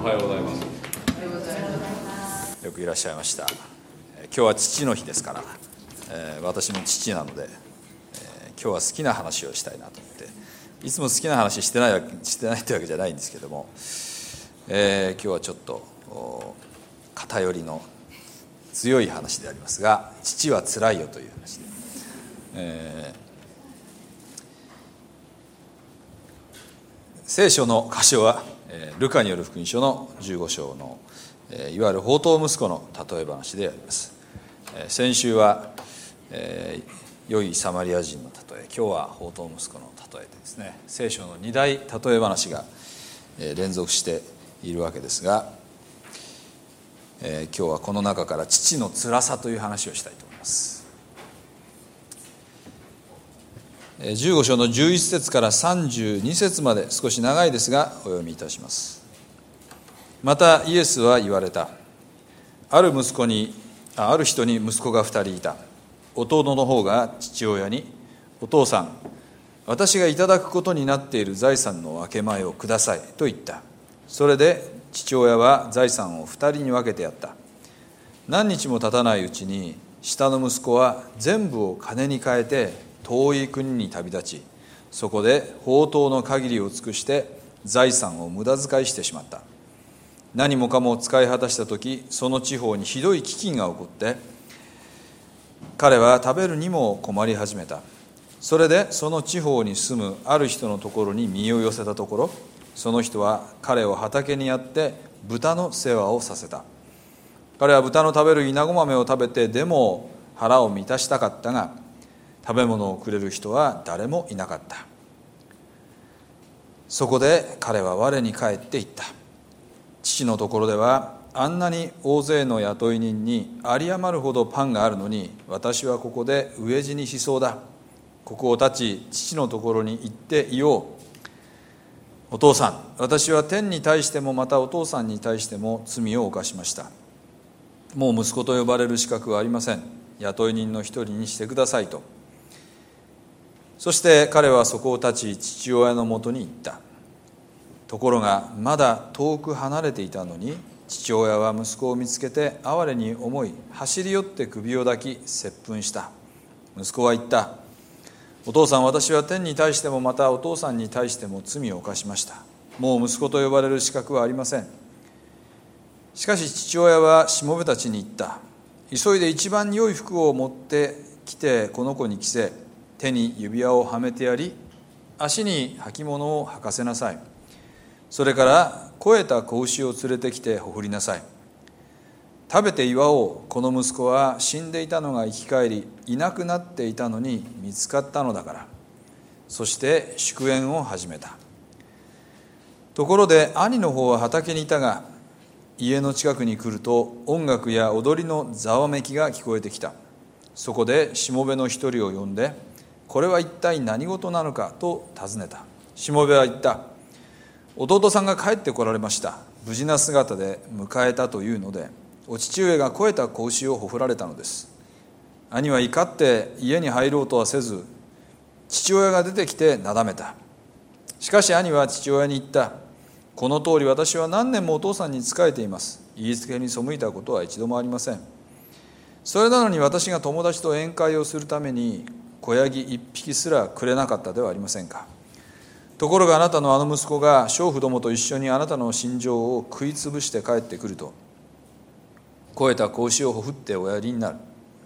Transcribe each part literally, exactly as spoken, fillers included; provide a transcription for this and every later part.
おはようございます。よくいらっしゃいました。今日は父の日ですから、えー、私も父なので、えー、今日は好きな話をしたいなと思って、いつも好きな話してないわけしてないというわけじゃないんですけども、えー、今日はちょっと偏りの強い話でありますが、父はつらいよという話で、えー聖書の箇所はルカによる福音書のじゅうご章のいわゆる放蕩息子の例え話であります。先週は良いサマリア人の例え、今日は放蕩息子の例えでですね、聖書の二大例え話が連続しているわけですが、今日はこの中から父の辛さという話をしたいと思います。じゅうご章のじゅういち節からさんじゅうに節まで少し長いですがお読みいたします。またイエスは言われた。ある息子にあある人に息子が二人いた。弟の方が父親に、お父さん、私がいただくことになっている財産の分け前をくださいと言った。それで父親は財産を二人に分けてやった。何日も経たないうちに下の息子は全部を金に換えて遠い国に旅立ち、そこで放蕩の限りを尽くして財産を無駄遣いしてしまった。何もかも使い果たした時、その地方にひどい飢饉が起こって、彼は食べるにも困り始めた。それでその地方に住むある人のところに身を寄せたところ、その人は彼を畑にやって豚の世話をさせた。彼は豚の食べる稲子豆を食べてでも腹を満たしたかったが、食べ物をくれる人は誰もいなかった。そこで彼は我に返って言った。父のところではあんなに大勢の雇い人に有り余るほどパンがあるのに、私はここで飢え死にしそうだ。ここを立ち父のところに行って言おう。お父さん、私は天に対してもまたお父さんに対しても罪を犯しました。もう息子と呼ばれる資格はありません。雇い人の一人にしてくださいと。そして彼はそこを立ち父親のもとに行った。ところがまだ遠く離れていたのに、父親は息子を見つけて哀れに思い、走り寄って首を抱き接吻した。息子は言った。お父さん、私は天に対してもまたお父さんに対しても罪を犯しました。もう息子と呼ばれる資格はありません。しかし父親はしもべたちに言った。急いで一番良い服を持ってきてこの子に着せ、手に指輪をはめてやり、足に履物を履かせなさい。それから肥えた子牛を連れてきてほふりなさい。食べて祝おう。この息子は死んでいたのが生き返り、いなくなっていたのに見つかったのだから。そして祝宴を始めた。ところで兄の方は畑にいたが、家の近くに来ると音楽や踊りのざわめきが聞こえてきた。そこでしもべの一人を呼んで、これは一体何事なのかと尋ねた。しもべは言った。弟さんが帰ってこられました。無事な姿で迎えたというので、お父上が肥えた子牛をほふられたのです。兄は怒って家に入ろうとはせず、父親が出てきてなだめた。しかし兄は父親に言った。この通り私は何年もお父さんに仕えています。言いつけに背いたことは一度もありません。それなのに私が友達と宴会をするために子ヤギ一匹すらくれなかったではありませんか。ところがあなたのあの息子が娼婦どもと一緒にあなたの心情を食いつぶして帰ってくると、肥えた子牛をほふっておやりになる。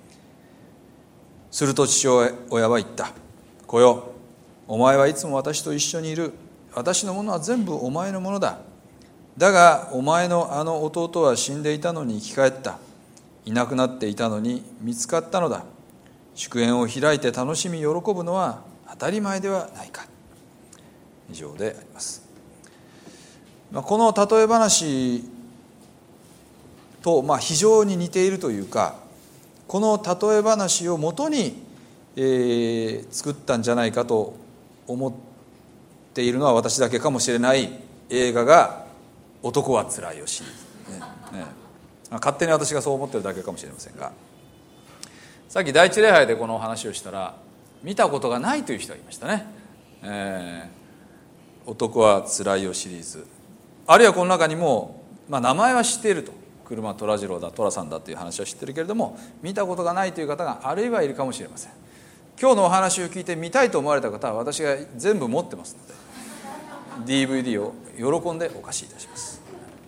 すると父親は言った。子よ、お前はいつも私と一緒にいる。私のものは全部お前のものだ。だがお前のあの弟は死んでいたのに生き返った。いなくなっていたのに見つかったのだ。祝宴を開いて楽しみ喜ぶのは当たり前ではないか。以上であります。この例え話とまあ非常に似ているというか、この例え話をもとに、えー、作ったんじゃないかと思っているのは私だけかもしれない映画が「男はつらいよ」シリーズ、ねね、勝手に私がそう思ってるだけかもしれませんが、さっき第一礼拝でこの話をしたら見たことがないという人がいましたね。えー、男はつらいよシリーズ、あるいはこの中にもまあ、名前は知っていると、車虎次郎だ寅さんだという話は知っているけれども、見たことがないという方があるいはいるかもしれません。今日のお話を聞いて見たいと思われた方は、私が全部持ってますので ディーブイディー を喜んでお貸しいたします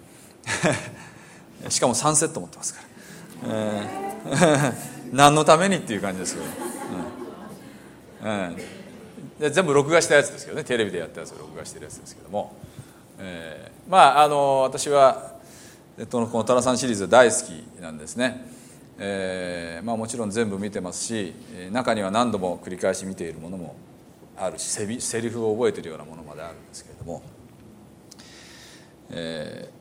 しかもさんセット持ってますから、えー、何のためにっていう感じですけど、うんうん、で全部録画したやつですけどね、テレビでやったやつを録画してるやつですけども、えー、まああの私はこの寅さんシリーズ大好きなんですね。えーまあ、もちろん全部見てますし、中には何度も繰り返し見ているものもあるし、セリ、セリフを覚えているようなものまであるんですけれども、え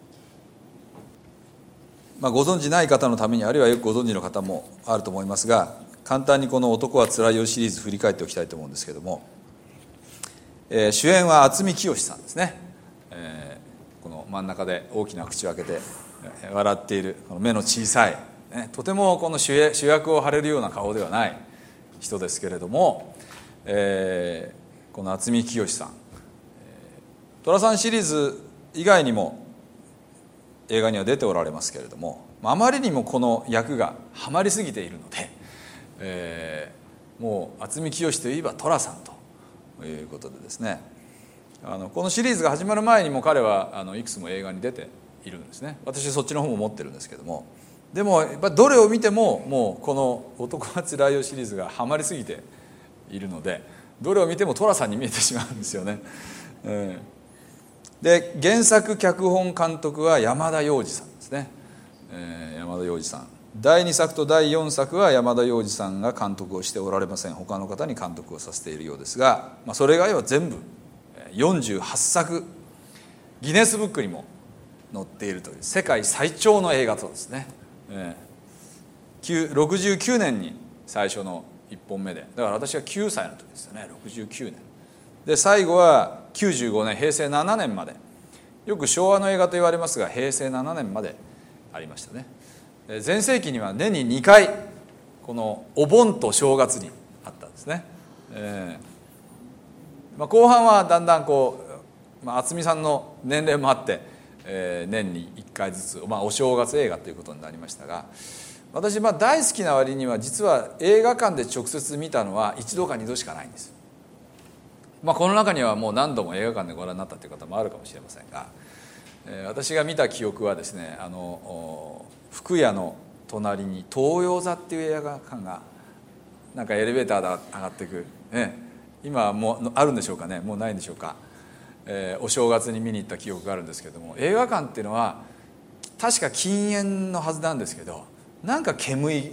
ーまあ、ご存じない方のために、あるいはよくご存知の方もあると思いますが、簡単にこの男はつらいよシリーズ振り返っておきたいと思うんですけれども、えー、主演は渥美清さんですね。えー、この真ん中で大きな口を開けて笑っている、この目の小さい、ね、とてもこの主役を張れるような顔ではない人ですけれども、えー、この渥美清さん、寅さんシリーズ以外にも映画には出ておられますけれども、あまりにもこの役がはまりすぎているので、えー、もう渥美清といえば寅さんということでですね、あのこのシリーズが始まる前にも彼はあのいくつも映画に出ているんですね。私そっちの方も持ってるんですけども、でもやっぱどれを見てももうこの「男はつらいよ」シリーズがはまりすぎているので、どれを見ても寅さんに見えてしまうんですよね。うんで原作脚本監督は山田洋次さんですね、えー、山田洋次さん、だいにさくとだいよんさくは山田洋次さんが監督をしておられません。他の方に監督をさせているようですが、まあ、それ以外は全部よんじゅうはっさく、ギネスブックにも載っているという世界最長の映画とですね、えー、ろくじゅうきゅうねんに最初のいっぽんめで、だから私はきゅうさいの時ですよね。ろくじゅうきゅうねんで、最後はきゅうじゅうごねん、へいせいななねんまで、よく昭和の映画と言われますがへいせいななねんまでありましたね。全盛期には年ににかいこのお盆と正月にあったんですね。えーまあ、後半はだんだんこう、まあ、渥美さんの年齢もあって、えー、年にいっかいずつ、まあ、お正月映画ということになりましたが、私まあ大好きな割には実は映画館で直接見たのはいちどかにどしかないんです。まあ、この中にはもう何度も映画館でご覧になったという方もあるかもしれませんが、えー、私が見た記憶はですね、あの福屋の隣に東洋座っていう映画館がなんかエレベーターで上がっていく、ね、今もうあるんでしょうかね、もうないんでしょうか、えー、お正月に見に行った記憶があるんですけども、映画館っていうのは確か禁煙のはずなんですけど、なんか煙い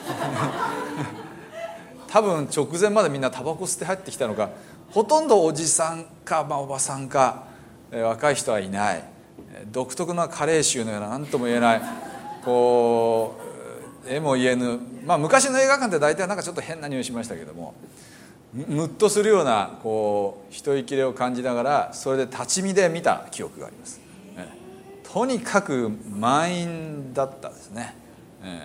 多分直前までみんなタバコ吸って入ってきたのか、ほとんどおじさんか、まあ、おばさんか、えー、若い人はいない、独特な加齢臭のような何とも言えないこう絵も言えぬ、まあ、昔の映画館って大体なんかちょっと変な匂いしましたけども、ムッとするようなこう一息れを感じながら、それで立ち見で見た記憶があります。えー、とにかく満員だったですね。え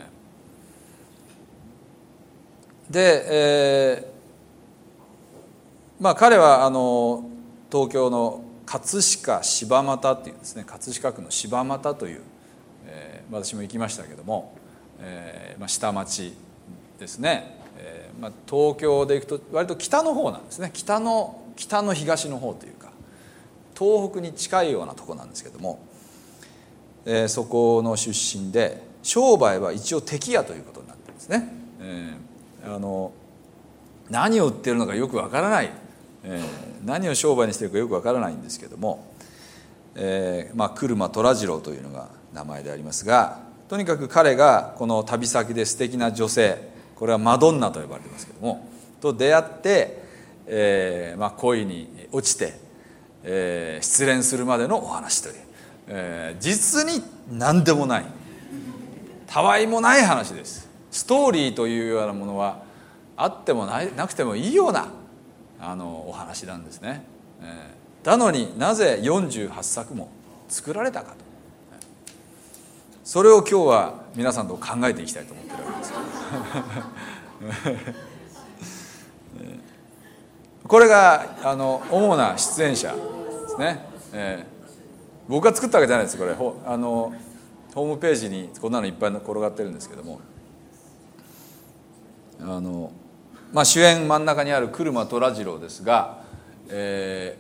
ー、で、えーまあ、彼はあの東京の葛飾柴又っていうんですね、葛飾区の柴又という、えー、私も行きましたけども、えーまあ、下町ですね、えーまあ、東京で行くと割と北の方なんですね。北の北の東の方というか東北に近いようなところなんですけども、えー、そこの出身で、商売は一応敵屋ということになってるんですね。えー、あの何を売ってるのかよくわからない、えー、何を商売にしているかよくわからないんですけども、えーまあ、車虎次郎というのが名前でありますが、とにかく彼がこの旅先で素敵な女性、これはマドンナと呼ばれてますけどもと出会って、えーまあ、恋に落ちて、えー、失恋するまでのお話という、えー、実に何でもない、たわいもない話です。ストーリーというようなものはあっても な, なくてもいいようなあのお話なんですね。えー、だのになぜよんじゅうはっさくも作られたかと、それを今日は皆さんと考えていきたいと思っているわけですこれがあの主な出演者ですね。えー僕が作ったわけじゃないです。これほあのホームページにこんなのいっぱい転がってるんですけども、あの、まあ、主演真ん中にある車虎次郎ですが、え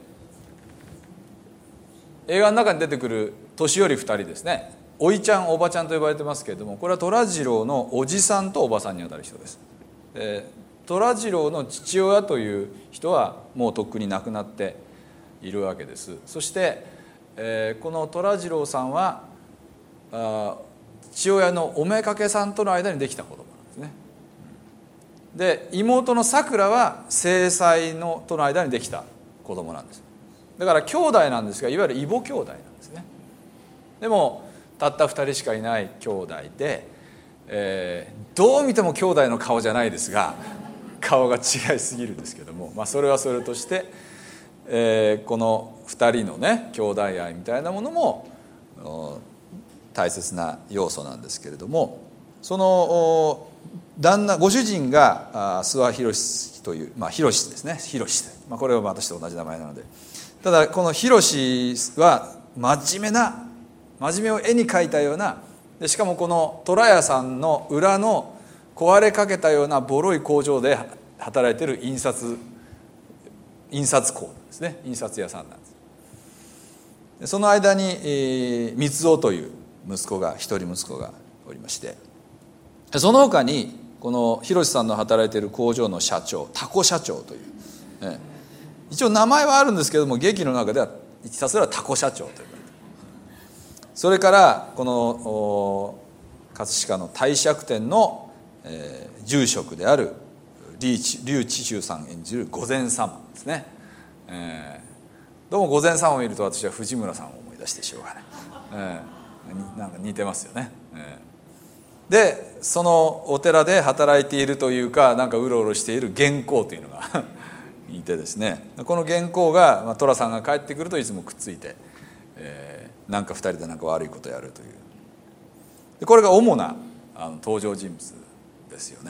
ー、映画の中に出てくる年寄りふたりですね、おいちゃんおばちゃんと呼ばれてますけれども、これは虎次郎のおじさんとおばさんにあたる人です。で虎次郎の父親という人はもうとっくに亡くなっているわけです。そして、えー、この虎次郎さんはあ父親のおめかけさんとの間にできた子供なんですね。で妹のさくらは正妻のとの間にできた子供なんです。だから兄弟なんですが、いわゆる異母兄弟なんですね。でもたったふたりしかいない兄弟で、えー、どう見ても兄弟の顔じゃないですが顔が違いすぎるんですけども、まあ、それはそれとして、えー、このふたりのね兄弟愛みたいなものも大切な要素なんですけれども、その旦那ご主人が諏訪博という、まあ、博ですね、博、まあ、これは私と同じ名前なので、ただこの博は真面目な真面目を絵に描いたような、でしかもこの虎屋さんの裏の壊れかけたようなボロい工場で働いている印刷印刷工ですね、印刷屋さんなんです。でその間に、えー、光男という息子が一人息子がおりまして、その他にこの博さんの働いている工場の社長、タコ社長という、えー、一応名前はあるんですけども、劇の中ではひたすらタコ社長という。それからこの葛飾の帝釈天の、えー、住職である劉知州さん演じる御前様ですね、えー、どうも御前様を見ると私は藤村さんを思い出してしょうがない、えー、なんか似てますよね、えー、でそのお寺で働いているというか、なんかうろうろしている元寇というのがいてですね、この元寇が、まあ、寅さんが帰ってくるといつもくっついて、えーなんかふたりでなんか悪いことをやるという、でこれが主なあの登場人物ですよね。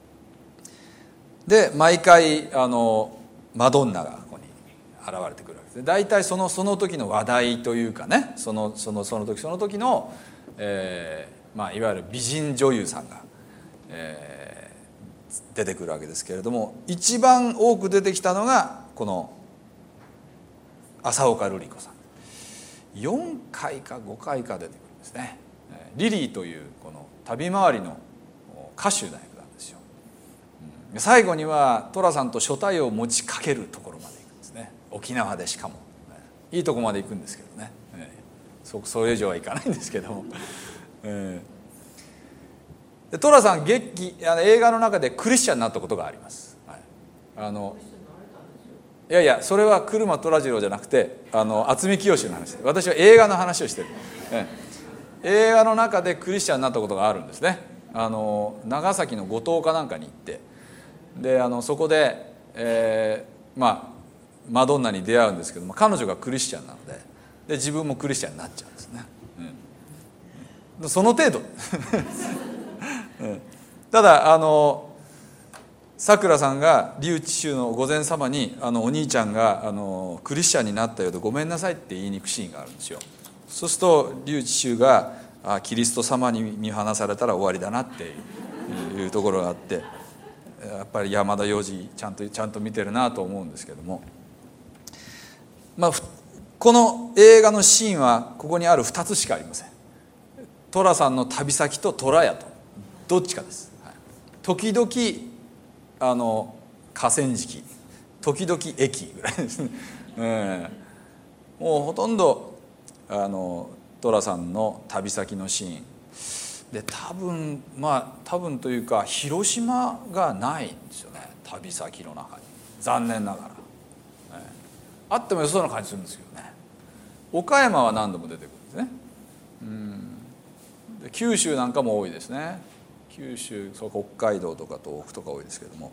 で毎回あのマドンナがここに現れてくるわけですね。大体そのその時の話題というかね、そのそのその時その時の、えーまあ、いわゆる美人女優さんが、えー、出てくるわけですけれども、一番多く出てきたのがこの浅岡瑠璃子さん。よんかいかごかいか出てくるんですね。リリーというこの旅回りの歌手の役なんですよ。最後には寅さんと所帯を持ちかけるところまで行くんですね。沖縄でしかもいいとこまで行くんですけどね、そそれ以上は行かないんですけども、えー、で寅さん劇あの映画の中でクリスチャンになったことがあります、はい、あのいやいや、それは車虎次郎じゃなくて、あの渥美清の話で、私は映画の話をしてる、ええ、映画の中でクリスチャンになったことがあるんですね。あの長崎の五島かなんかに行って、であのそこで、えー、まあマドンナに出会うんですけども、彼女がクリスチャンなので、で自分もクリスチャンになっちゃうんですね、うん、その程度、うん、ただあのさくらさんが劉知州の御前様にあのお兄ちゃんがあのクリスチャンになったようでごめんなさいって言いに行くシーンがあるんですよ。そうすると劉知州があキリスト様に見放されたら終わりだなっていうところがあって、やっぱり山田洋次ちゃんとちゃんと見てるなと思うんですけども、まあ、この映画のシーンはここにあるふたつしかありません。寅さんの旅先と寅屋とどっちかです、はい、時々あの河川敷、時々駅ぐらいですね、えー、もうほとんどあの寅さんの旅先のシーンで、多分まあ多分というか広島がないんですよね、旅先の中に、残念ながら、えー、あってもよさそうな感じするんですけどね。岡山は何度も出てくるんですね。うんで九州なんかも多いですね。九州、そう北海道とか東北とか多いですけども、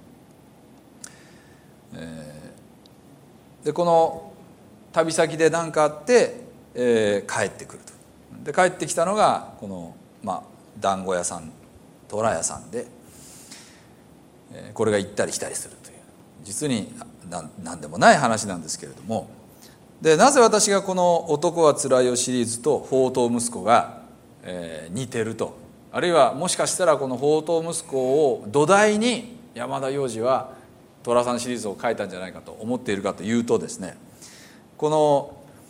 えー、でこの旅先で何かあって、えー、帰ってくると。で帰ってきたのがこの、まあ、団子屋さん、虎屋さんで、えー、これが行ったり来たりするという、実に何でもない話なんですけれども、 でなぜ私がこの「男はつらいよ」シリーズと「放蕩息子」が、えー、似てると、あるいはもしかしたらこの放蕩息子を土台に山田洋次は寅さんシリーズを書いたんじゃないかと思っているかというとですね、この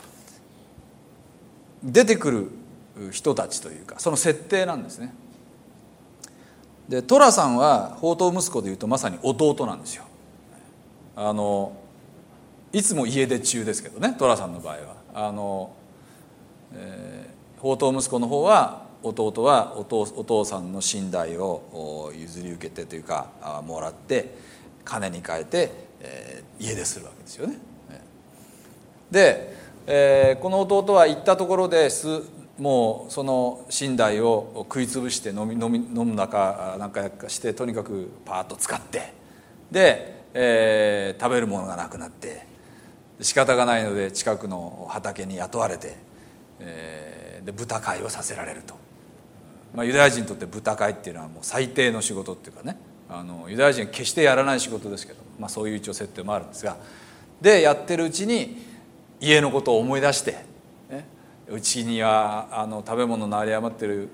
出てくる人たちというかその設定なんですね。で寅さんは放蕩息子でいうとまさに弟なんですよ。あのいつも家出中ですけどね、寅さんの場合はあの、えー、放蕩息子の方は弟はお父、お父さんの寝台を譲り受けてというかもらって金に変えて、えー、家出するわけですよね。で、えー、この弟は行ったところですもうその寝台を食い潰して飲み飲み飲む中なんかしてとにかくパーッと使ってで、えー、食べるものがなくなって仕方がないので近くの畑に雇われて、えー、で豚飼いをさせられると、まあ、ユダヤ人にとって豚飼いっていうのはもう最低の仕事っていうかね、あのユダヤ人は決してやらない仕事ですけど、まあ、そういう一応設定もあるんですが、でやってるうちに家のことを思い出して、ね、うちにはあの食べ物の有り余ってる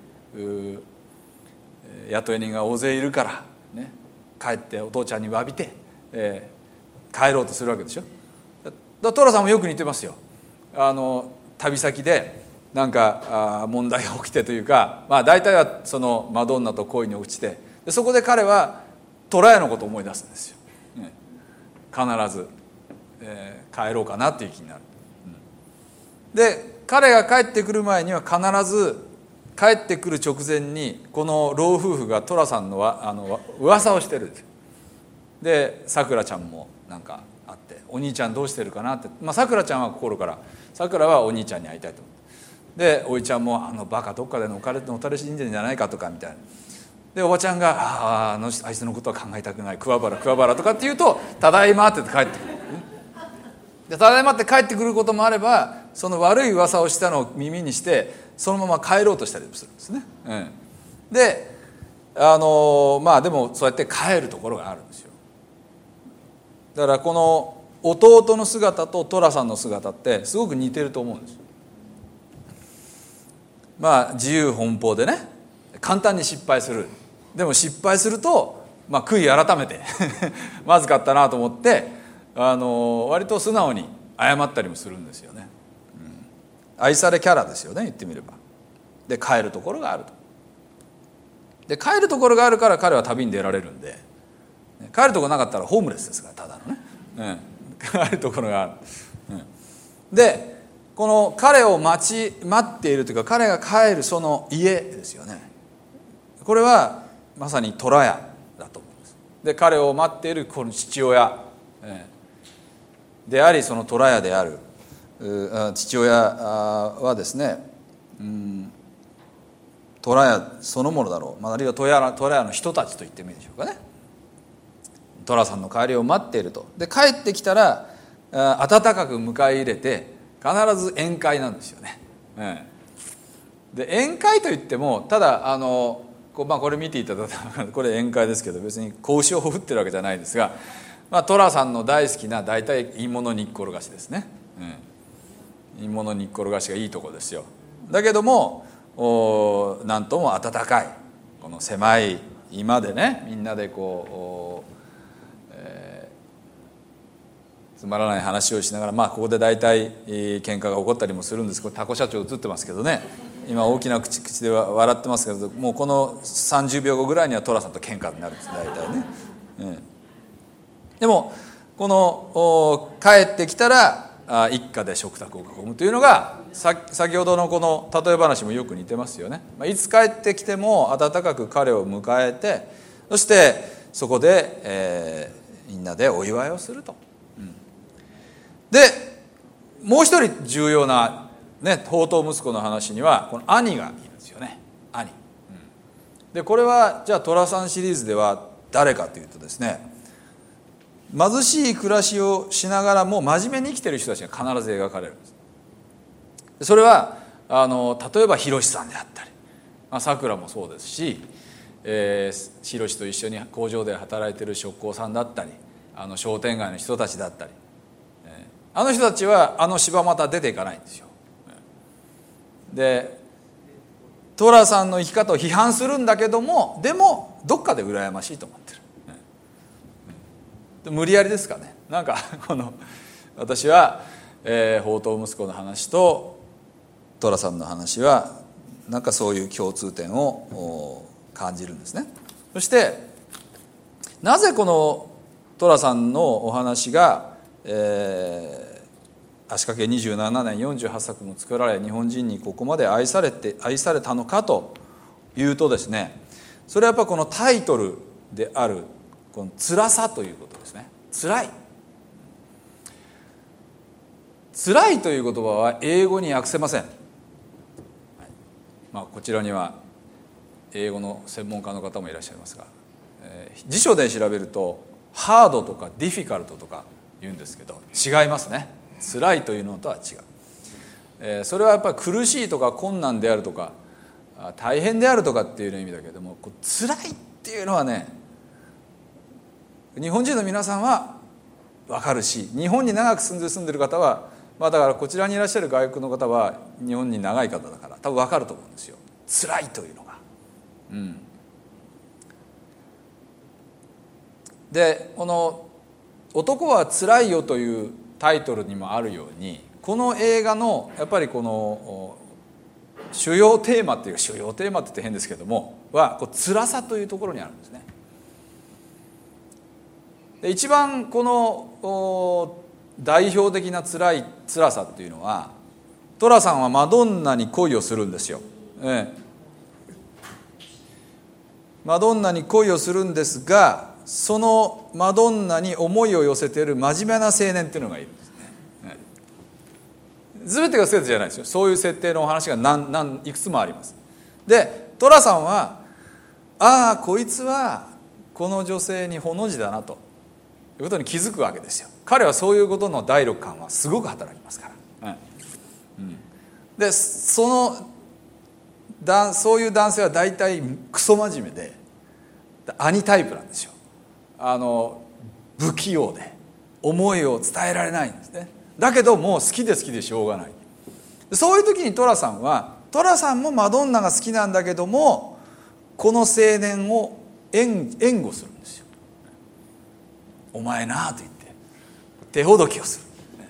雇い人が大勢いるから、ね、帰ってお父ちゃんに詫びて、えー、帰ろうとするわけでしょ。だ寅さんもよく似てますよ。あの旅先でなんかあ問題が起きてというか、まあ、大体はそのマドンナと恋に落ちてでそこで彼は寅屋のことを思い出すんですよ、ね、必ず、えー、帰ろうかなっていう気になる、うん、で彼が帰ってくる前には必ず帰ってくる直前にこの老夫婦が寅さんのわあの噂をしてるんですよ。でさくらちゃんもなんかあってお兄ちゃんどうしてるかなって、まあ、さくらちゃんは心からさくらはお兄ちゃんに会いたいと思ってでおいちゃんもあのバカどっかでのたれのたれ死んでるんじゃないかとかみたいなでおばちゃんがあああのあいつのことは考えたくない桑原桑原とかって言うとただいまって帰ってくるでただいまって帰ってくることもあればその悪い噂をしたのを耳にしてそのまま帰ろうとしたりもするんですね、うん、であのまあでもそうやって帰るところがあるんですよ。だからこの弟の姿と寅さんの姿ってすごく似てると思うんです。まあ自由奔放でね簡単に失敗する。でも失敗すると、まあ、悔い改めてまずかったなと思ってあの割と素直に謝ったりもするんですよね、うん、愛されキャラですよね言ってみれば。で帰るところがあると。で帰るところがあるから彼は旅に出られるんで、帰るところなかったらホームレスですからただのね、うん、帰るところがある、うん、でこの彼を待ち待っているというか彼が帰るその家ですよね。これはまさに寅屋だと思います。で彼を待っているこの父親でありその寅屋である父親はですね、うん、寅屋そのものだろう、あるいは寅屋の人たちと言ってもいいでしょうかね。寅さんの帰りを待っていると。で帰ってきたら温かく迎え入れて必ず宴会なんですよね、うん、で宴会といってもただあのこ, まあ、これ見ていただいたらこれ宴会ですけど別に子牛を振ってるわけじゃないですが、まあ、寅さんの大好きな大体芋の煮っころがしですね、うん、芋の煮っころがしがいいとこですよ。だけどもおなんとも温かいこの狭い居間でねみんなでこうつまらない話をしながら、まあ、ここで大体、えー、喧嘩が起こったりもするんです。これタコ社長映ってますけどね今大きな口口で笑ってますけどもうこのさんじゅうびょうごぐらいには寅さんと喧嘩になるんです大体ね、うん、でもこの帰ってきたらあ一家で食卓を囲むというのがさ先ほどのこの例え話もよく似てますよね、まあ、いつ帰ってきても温かく彼を迎えてそしてそこで、えー、みんなでお祝いをすると。でもう一人重要な、ね、放蕩息子の話にはこの兄がいるんですよね兄、うん、でこれはじゃあ寅さんシリーズでは誰かというとですね貧しい暮らしをしながらも真面目に生きている人たちが必ず描かれるんです。それはあの例えば博さんであったりさくらもそうですし、えー、博と一緒に工場で働いている職工さんだったりあの商店街の人たちだったりあの人たちはあの柴又出ていかないんですよ。で寅さんの生き方を批判するんだけども、でもどっかで羨ましいと思ってる。無理やりですかね。なんかこの私は、えー、放蕩息子の話と寅さんの話はなんかそういう共通点を感じるんですね。そしてなぜこの寅さんのお話が、えー、足掛けにじゅうななねんよんじゅうはっさくも作られ日本人にここまで愛されて愛されたのかというとですね、それはやっぱこのタイトルであるこの辛さということですね。辛い辛いという言葉は英語に訳せません。まあ、こちらには英語の専門家の方もいらっしゃいますが、えー、辞書で調べるとハードとかディフィカルトとか言うんですけど違いますね。辛いというのとは違う、えー、それはやっぱり苦しいとか困難であるとか大変であるとかっていう意味だけども、こう辛いっていうのはね、日本人の皆さんは分かるし、日本に長く住んで住んでる方は、まあ、だからこちらにいらっしゃる外国の方は日本に長い方だから多分分かると思うんですよ。辛いというのが、うん、でこの「男はつらいよ」というタイトルにもあるように、この映画のやっぱりこの主要テーマっていうか、主要テーマって言って変ですけどもはこう辛さというところにあるんですね。で一番この代表的な辛い辛さっていうのは、寅さんはマドンナに恋をするんですよ、ええ、マドンナに恋をするんですが、そのマドンナに思いを寄せている真面目な青年っていうのがいるんですね、ええ、全てが全てじゃないですよ。そういう設定のお話が何何いくつもあります。で寅さんはああこいつはこの女性にほの字だなということに気づくわけですよ。彼はそういうことの第六感はすごく働きますから、うんうん、でそのだそういう男性は大体クソ真面目で兄タイプなんですよ。あの不器用で思いを伝えられないんですね。だけどもう好きで好きでしょうがない。そういう時に寅さんは寅さんもマドンナが好きなんだけども、この青年を援援護するんですよ。お前なあと言って手ほどきをする、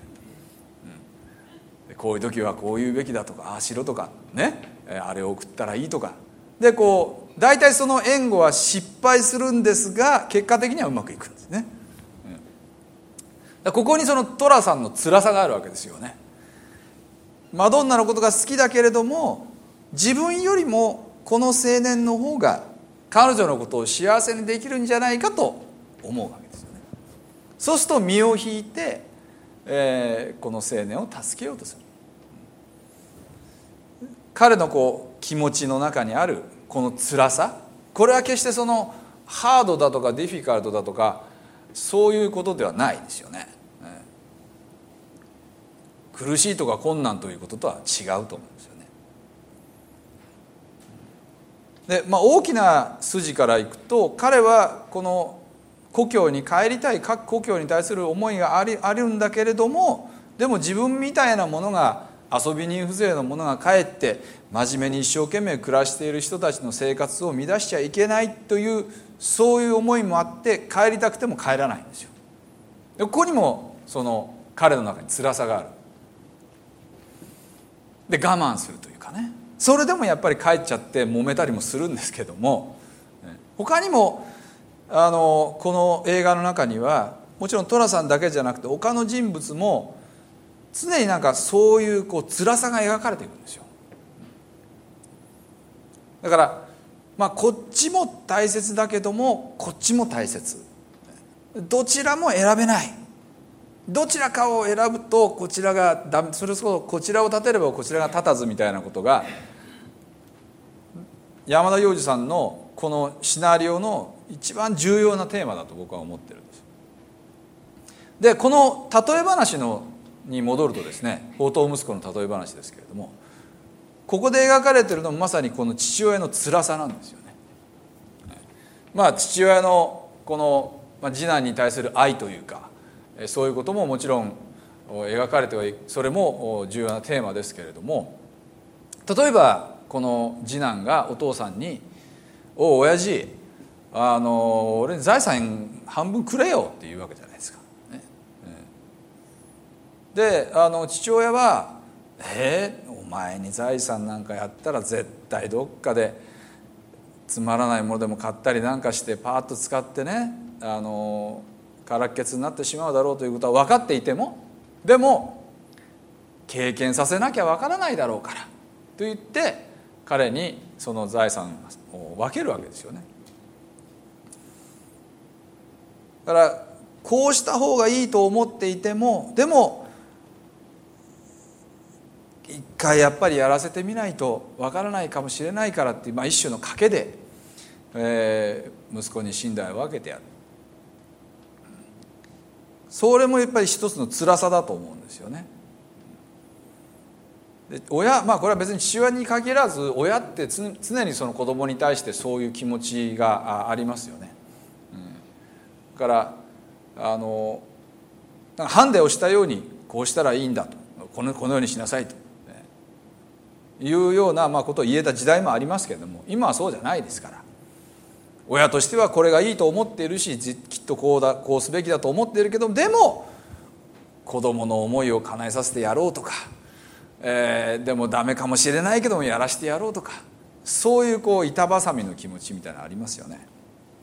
うん、こういう時はこう言うべきだとか、ああしろとかね、あれを送ったらいいとかで、こう大体その援護は失敗するんですが結果的にはうまくいくんですね、うん、ここにその寅さんの辛さがあるわけですよね。マドンナのことが好きだけれども、自分よりもこの青年の方が彼女のことを幸せにできるんじゃないかと思うわけですよね。そうすると身を引いて、えー、この青年を助けようとする。彼のこう気持ちの中にあるこの辛さ、これは決してそのハードだとかディフィカルトだとかそういうことではないですよね。苦しいとか困難ということとは違うと思うんですよね。で、まあ、大きな筋からいくと、彼はこの故郷に帰りたい、各故郷に対する思いがあり、あるんだけれども、でも自分みたいなものが、遊び人風情のものが帰って真面目に一生懸命暮らしている人たちの生活を乱しちゃいけないという、そういう思いもあって帰りたくても帰らないんですよ。でここにもその彼の中に辛さがある。で我慢するというかね、それでもやっぱり帰っちゃって揉めたりもするんですけども、他にもあのこの映画の中にはもちろん寅さんだけじゃなくて他の人物も常になんかそういうこう辛さが描かれていくんですよ。だからまあこっちも大切だけどもこっちも大切、どちらも選べない。どちらかを選ぶとこちらがダメ、それこそこちらを立てればこちらが立たずみたいなことが山田洋次さんのこのシナリオの一番重要なテーマだと僕は思ってるんです。でこの例え話のに戻るとですね、放蕩息子の例え話ですけれども、ここで描かれているのもまさにこの父親の辛さなんですよね。まあ父親のこの次男に対する愛というか、そういうことももちろん描かれてはいそれも重要なテーマですけれども、例えばこの次男がお父さんに「おう親父、あの俺に財産半分くれよ」って言うわけじゃないですか、ね、であの父親は「えー、お前に財産なんかやったら絶対どっかでつまらないものでも買ったりなんかしてパーッと使ってね、あのからっけつになってしまうだろうということは分かっていても、でも経験させなきゃ分からないだろうからと言って彼にその財産を分けるわけですよね。だからこうした方がいいと思っていても、でも一回やっぱりやらせてみないと分からないかもしれないからっていう、まあ、一種の賭けで、えー、息子に身代を分けてやる。それもやっぱり一つの辛さだと思うんですよね。で親、まあこれは別に父親に限らず親ってつ常にその子供に対してそういう気持ちがありますよね。うん、だからあのなんかハンデをしたようにこうしたらいいんだと、この、このようにしなさいと、ね、いうようなまあことを言えた時代もありますけれども、今はそうじゃないですから、親としてはこれがいいと思っているし、きっとこうだこうすべきだと思っているけど、でも子供の思いを叶えさせてやろうとか、えー、でもダメかもしれないけどもやらしてやろうとか、そういうこう板挟みの気持ちみたいなのありますよね。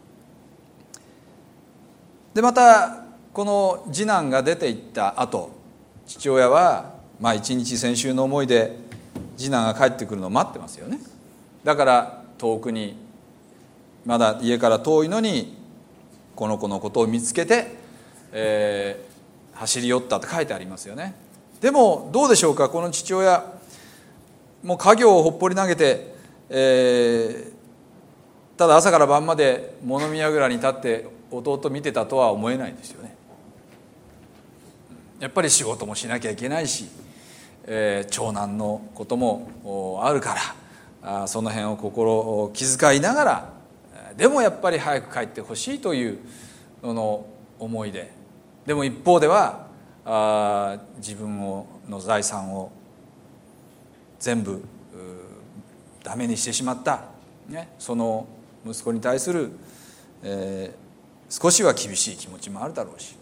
でまたこの次男が出て行った後、父親はまあ一日先週の思いで次男が帰ってくるのを待ってますよね。だから遠くに、まだ家から遠いのにこの子のことを見つけて、えー、走り寄ったと書いてありますよね。でもどうでしょうか、この父親もう家業をほっぽり投げて、えー、ただ朝から晩まで物見櫓に立って弟見てたとは思えないんですよね。やっぱり仕事もしなきゃいけないし、えー、長男のこともあるから、あその辺を心を気遣いながら、でもやっぱり早く帰ってほしいというの思いで、でも一方ではあ自分をの財産を全部ダメにしてしまった、ね、その息子に対する、えー、少しは厳しい気持ちもあるだろうし、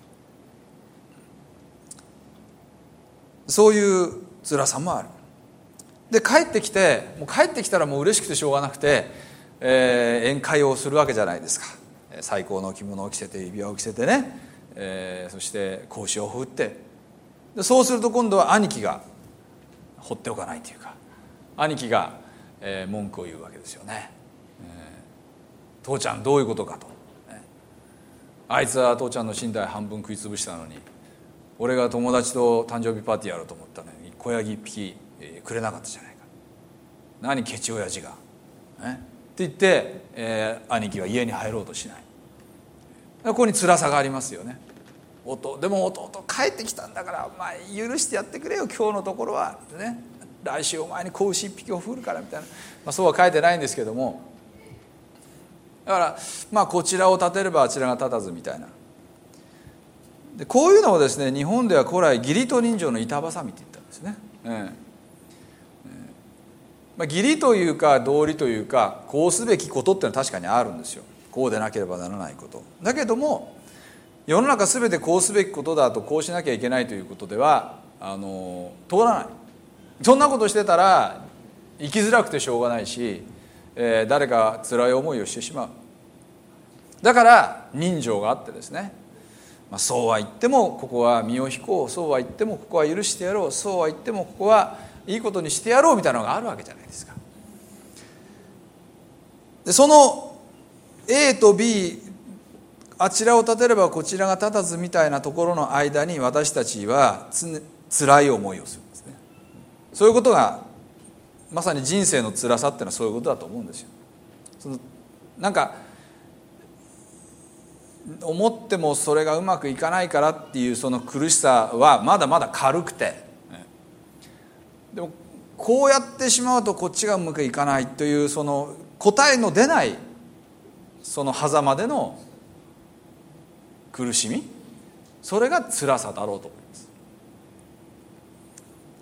そういう辛さもある。で帰ってきて、もう帰ってきたらもう嬉しくてしょうがなくて、えー、宴会をするわけじゃないですか。最高の着物を着せて指輪を着せてね、えー、そして格子を振って、でそうすると今度は兄貴が放っておかないというか、兄貴が、えー、文句を言うわけですよね、えー、父ちゃんどういうことかと、ね、あいつは父ちゃんの身代半分食い潰したのに、俺が友達と誕生日パーティーやろうと思ったのに小ヤギ一匹、えー、くれなかったじゃないか、何ケチ親父が、ね、って言って、えー、兄貴は家に入ろうとしない。ここに辛さがありますよね。弟でも弟帰ってきたんだから、まあ、許してやってくれよ今日のところは、ね、来週お前に子牛一匹を振るからみたいな、まあ、そうは書いてないんですけども、だから、まあ、こちらを立てればあちらが立たずみたいな。でこういうのをですね、日本では古来義理と人情の板挟みって言ったんですね、ええまあ、義理というか道理というか、こうすべきことっていうのは確かにあるんですよ。こうでなければならないことだけども、世の中すべてこうすべきことだと、こうしなきゃいけないということではあの通らない。そんなことしてたら生きづらくてしょうがないし、えー、誰か辛い思いをしてしまう。だから人情があってですね、まあ、そうは言ってもここは身を引こう、そうは言ってもここは許してやろう、そうは言ってもここはいいことにしてやろうみたいなのがあるわけじゃないですか。でその A と B、 あちらを立てればこちらが立たずみたいなところの間に私たちはつ辛い思いをするんですね。そういうことがまさに人生の辛さっていうのはそういうことだと思うんですよ。そのなんか思ってもそれがうまくいかないからっていうその苦しさはまだまだ軽くて、でもこうやってしまうとこっちがうまくいかないというその答えの出ないその狭間での苦しみ、それが辛さだろうと思います。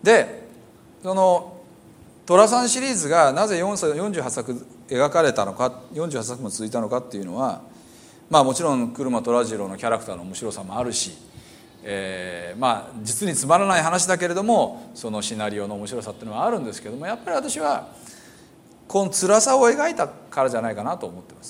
でその寅さんシリーズがなぜよんじゅうはちさく描かれたのか、よんじゅうはちさくも続いたのかっていうのは、まあもちろん車虎次郎のキャラクターの面白さもあるし、えー、まあ実につまらない話だけれどもそのシナリオの面白さっていうのはあるんですけども、やっぱり私はこの辛さを描いたからじゃないかなと思ってます。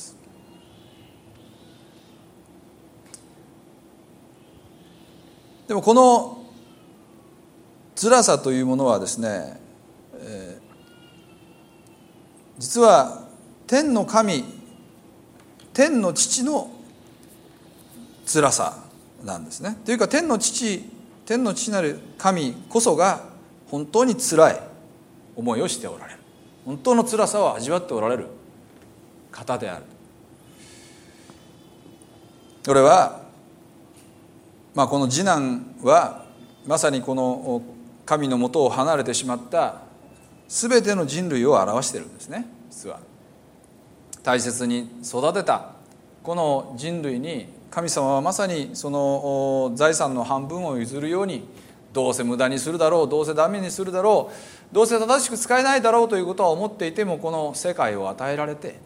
でもこの辛さというものはですね、えー、実は天の神、天の父の辛さなんですね。というか天の父、天の父なる神こそが本当に辛い思いをしておられる、本当の辛さを味わっておられる方である。これは、まあ、この次男はまさにこの神の元を離れてしまった全ての人類を表しているんですね。実は大切に育てたこの人類に神様はまさにその財産の半分を譲るように、どうせ無駄にするだろう、どうせダメにするだろう、どうせ正しく使えないだろうということは思っていても、この世界を与えられて、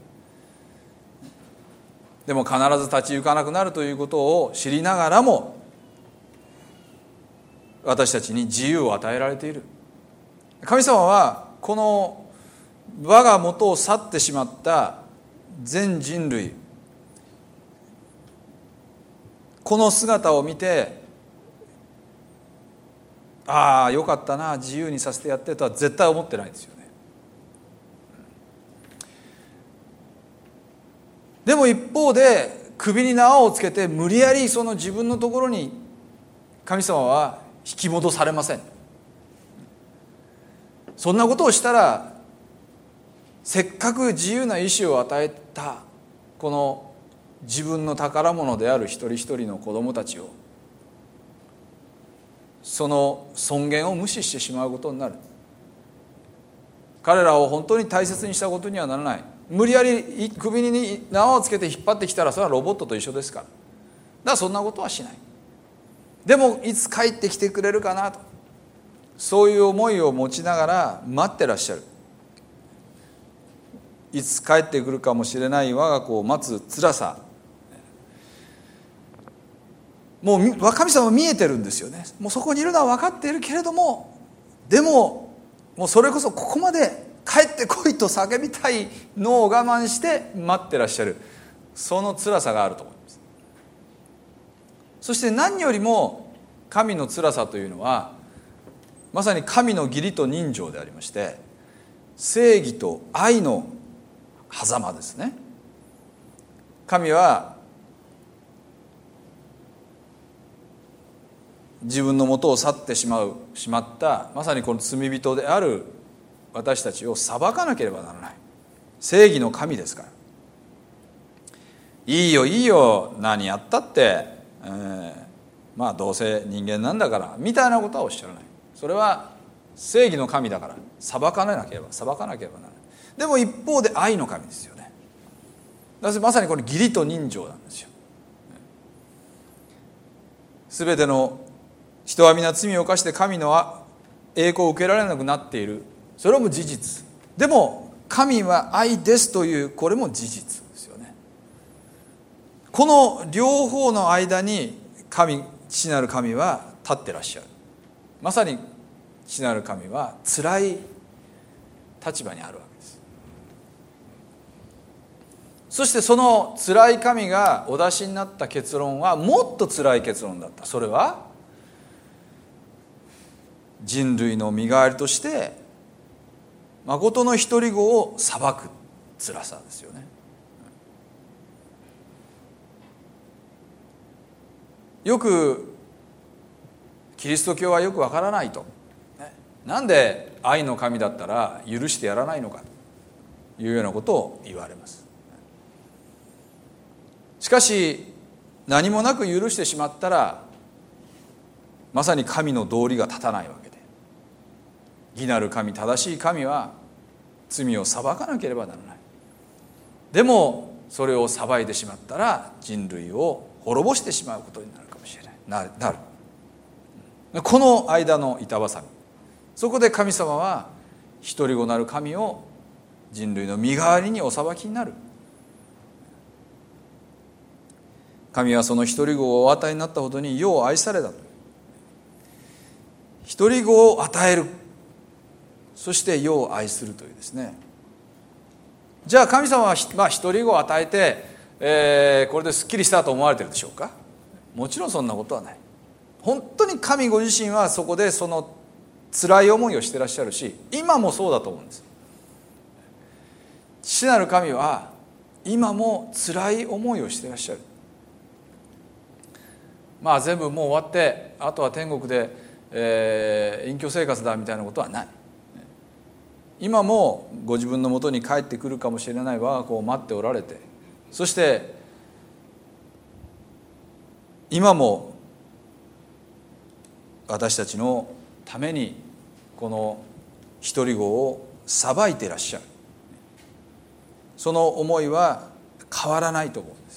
でも必ず立ち行かなくなるということを知りながらも私たちに自由を与えられている。神様はこの我が元を去ってしまった全人類、この姿を見て、ああよかったな、自由にさせてやってとは絶対思ってないんですよね。でも一方で首に縄をつけて無理やりその自分のところに神様は引き戻されません。そんなことをしたら、せっかく自由な意志を与えたこの自分の宝物である一人一人の子供たちを、その尊厳を無視してしまうことになる。彼らを本当に大切にしたことにはならない。無理やり首に縄をつけて引っ張ってきたら、それはロボットと一緒ですから。だからそんなことはしない。でもいつ帰ってきてくれるかなと、そういう思いを持ちながら待ってらっしゃる。いつ帰ってくるかもしれない我が子を待つ辛さ、もう神様見えてるんですよね。もうそこにいるのは分かっているけれども、でももうそれこそここまで帰ってこいと叫びたいのを我慢して待ってらっしゃる、その辛さがあると思います。そして何よりも神の辛さというのはまさに神の義理と人情でありまして、正義と愛の狭間ですね。神は自分の元を去ってしまうしまったまさにこの罪人である私たちを裁かなければならない。正義の神ですから、いいよいいよ何やったって、えー、まあどうせ人間なんだからみたいなことはおっしゃらない。それは正義の神だから裁かなければ裁かなければならない。でも一方で愛の神ですよね。だからまさにこれ義理と人情なんですよ。すべての人は皆罪を犯して神の栄光を受けられなくなっている、それも事実。でも神は愛ですという、これも事実ですよね。この両方の間に神、父なる神は立ってらっしゃる。まさに父なる神は辛い立場にあるわけです。そしてその辛い神がお出しになった結論はもっと辛い結論だった。それは人類の身代わりとして誠の独り子を裁く辛さですよね。よくキリスト教はよくわからないと、なんで愛の神だったら許してやらないのかというようなことを言われます。しかし何もなく許してしまったらまさに神の道理が立たないわけで、義なる神、正しい神は罪を裁かなければならない。でもそれを裁いてしまったら人類を滅ぼしてしまうことになるかもしれない、なる、なる。この間の板挟み、 そこで神様は一人子なる神を人類の身代わりにお裁きになる。神はその一人子をお与えになったほどに世を愛されたと。一人子を与える、そして世を愛するというですね。じゃあ神様は、まあ、一人子を与えて、えー、これですっきりしたと思われているでしょうか。もちろんそんなことはない。本当に神ご自身はそこでその辛い思いをしていらっしゃるし、今もそうだと思うんです。父なる神は今も辛い思いをしていらっしゃる。まあ全部もう終わってあとは天国で、えー、隠居生活だみたいなことはない。今もご自分のもとに帰ってくるかもしれない我が子を待っておられて、そして今も私たちのためにこの一人子を裁いていらっしゃる。その思いは変わらないと思うんです。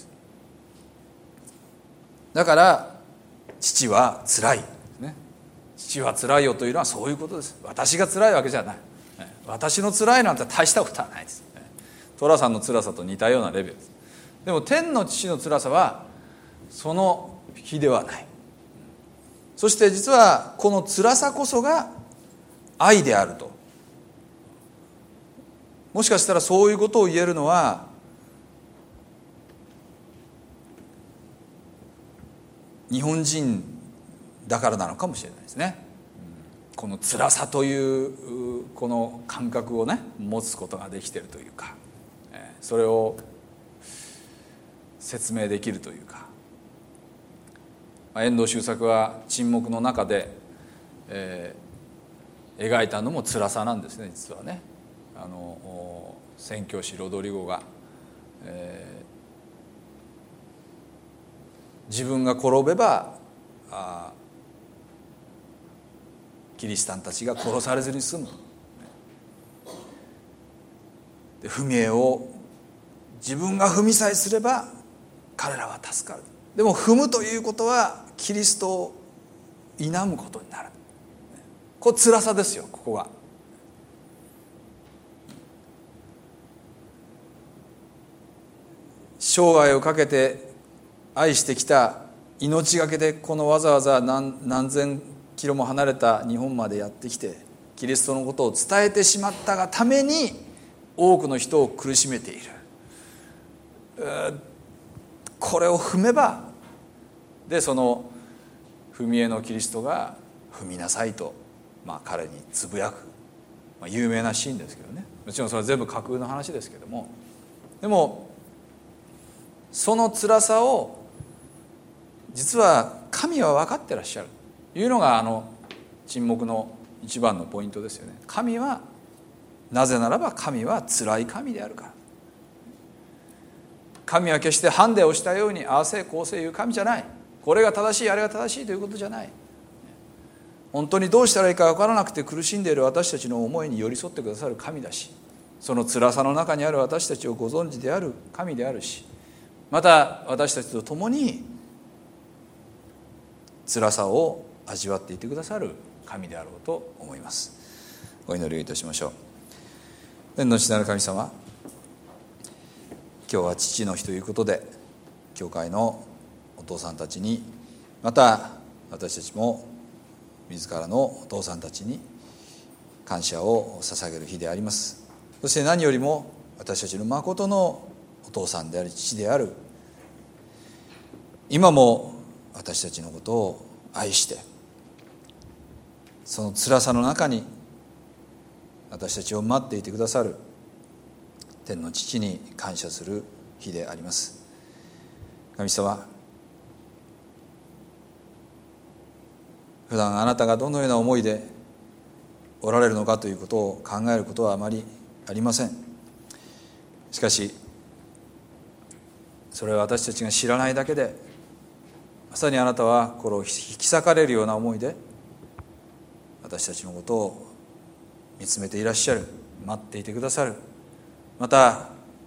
だから父はつらい、ね、父はつらいよというのはそういうことです。私がつらいわけじゃない。私のつらいなんて大したことはないです。寅さんのつらさと似たようなレベルです。でも天の父のつらさはその比ではない。そして実はこの辛さこそが愛であると。もしかしたらそういうことを言えるのは日本人だからなのかもしれないですね。この辛さというこの感覚をね持つことができているというか、それを説明できるというか。遠藤周作は沈黙の中で、えー、描いたのも辛さなんですね。実はね、あの宣教師ロドリゴが、えー、自分が転べばあキリシタンたちが殺されずに済む。で踏み絵を自分が踏みさえすれば彼らは助かる。でも踏むということはキリストを否むことになる。これ辛さですよ。ここが生涯をかけて愛してきた命がけでこのわざわざ 何, 何千キロも離れた日本までやってきてキリストのことを伝えてしまったがために多くの人を苦しめている。これを踏めばでその踏み絵のキリストが踏みなさいと、まあ、彼につぶやく、まあ、有名なシーンですけどね。もちろんそれは全部架空の話ですけども、でもその辛さを実は神は分かってらっしゃるというのがあの沈黙の一番のポイントですよね。神はなぜならば神は辛い神であるから。神は決してハンデをしたようにああせいこうせいいう神じゃない。これが正しいあれが正しいということじゃない。本当にどうしたらいいか分からなくて苦しんでいる私たちの思いに寄り添ってくださる神だし、その辛さの中にある私たちをご存知である神であるし、また私たちと共に辛さを味わっていてくださる神であろうと思います。お祈りをいたしましょう。天の父なる神様、今日は父の日ということで教会のお父さんたちに、また私たちも自らのお父さんたちに感謝を捧げる日であります。そして何よりも私たちの誠のお父さんであり父である、今も私たちのことを愛してその辛さの中に私たちを待っていてくださる天の父に感謝する日であります。神様、普段あなたがどのような思いでおられるのかということを考えることはあまりありません。しかしそれは私たちが知らないだけで、まさにあなたはこれを引き裂かれるような思いで私たちのことを見つめていらっしゃる、待っていてくださる。また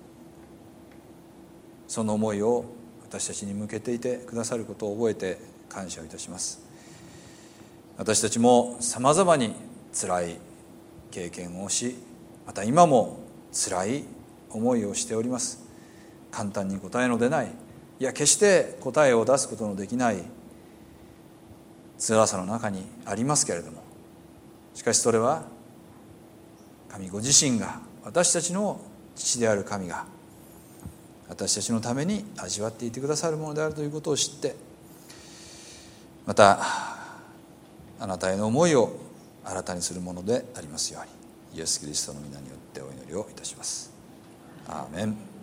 その思いを私たちに向けていてくださることを覚えて感謝をいたします。私たちもさまざまに辛い経験をし、また今も辛い思いをしております。簡単に答えの出ない、いや決して答えを出すことのできない辛さの中にありますけれども、しかしそれは神ご自身が、私たちの父である神が私たちのために味わっていてくださるものであるということを知って、またあなたへの思いを新たにするものでありますように、イエス・キリストの皆によってお祈りをいたします。アーメン。